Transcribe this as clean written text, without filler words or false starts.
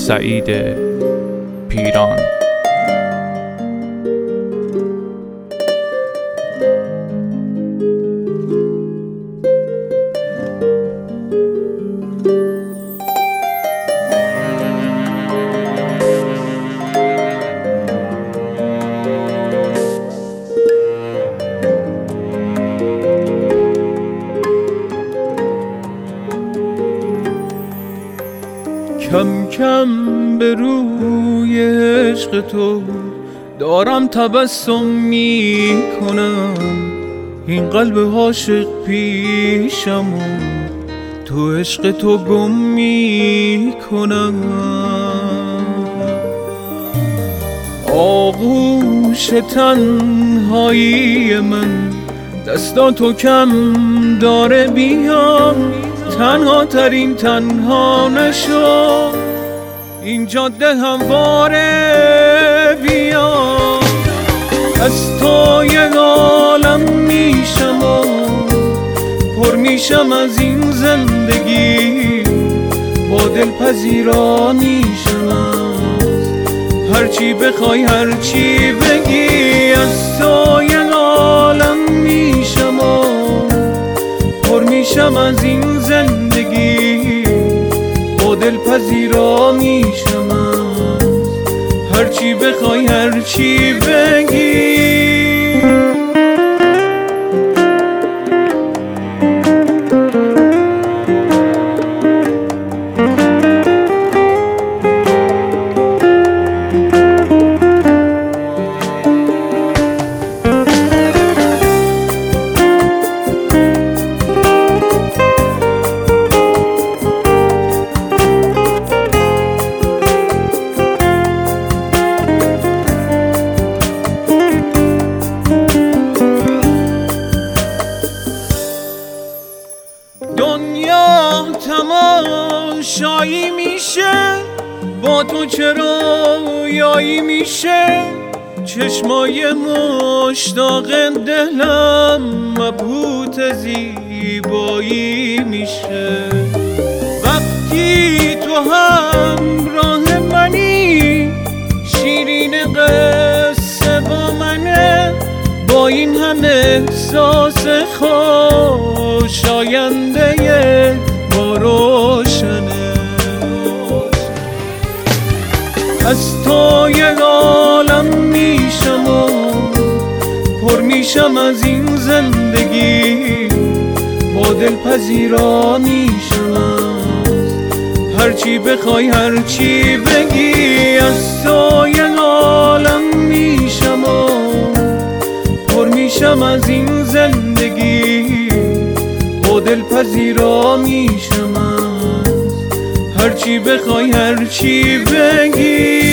سعید پیران. کم کم به روی عشق تو دارم تبسم می کنم، این قلب عاشق پیشم و تو عشق تو گم می کنم. آغوش تنهایی من دستا تو کم داره، بیام تنها ترین تنها نشو، این جاده همواره بیا. از تو یک عالم میشم و پر میشم از این زندگی، با دلپذیرا میشم هرچی بخوای هرچی بگی. از تو یک عالم میشم و پر میشم از این زندگی، با دلپذیرا میشم هرچی بخوای هرچی بگی. دنیا تماشایی میشه، با تو چرا رویایی میشه، چشمای مشتاق دلم مبهوت زیبایی میشه. وقتی تو همراه منی شیرین قصه با منه، با این همه احساس خوشاینده ما روشنه. از تو یک عالم میشم و پر میشم از این زندگی، با دلپذیرا میشم هرچی بخوای هرچی بگی. از تو یک عالم میشم و پر میشم از این زندگی، با دلپذیرا میشم هرچی بخوای هرچی بگی.